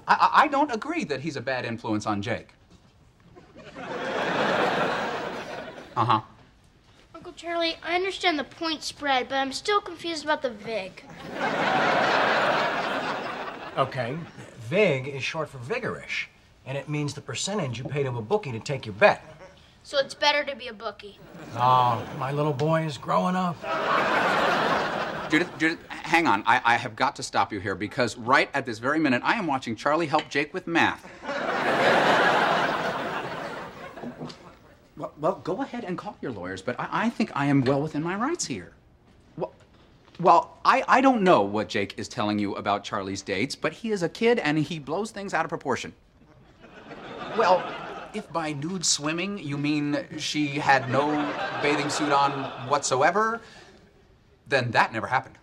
I don't agree that he's a bad influence on Jake. Uh-huh. Uncle Charlie, I understand the point spread, but I'm still confused about the VIG. Okay, VIG is short for vigorish, and it means the percentage you pay to a bookie to take your bet. So it's better to be a bookie. Oh, my little boy is growing up. Judith, hang on. I have got to stop you here because right at this very minute, I am watching Charlie help Jake with math. Well, go ahead and call your lawyers, but I think I am well within my rights here. Well, I don't know what Jake is telling you about Charlie's dates, but he is a kid and he blows things out of proportion. Well, if by nude swimming you mean she had no bathing suit on whatsoever, then that never happened.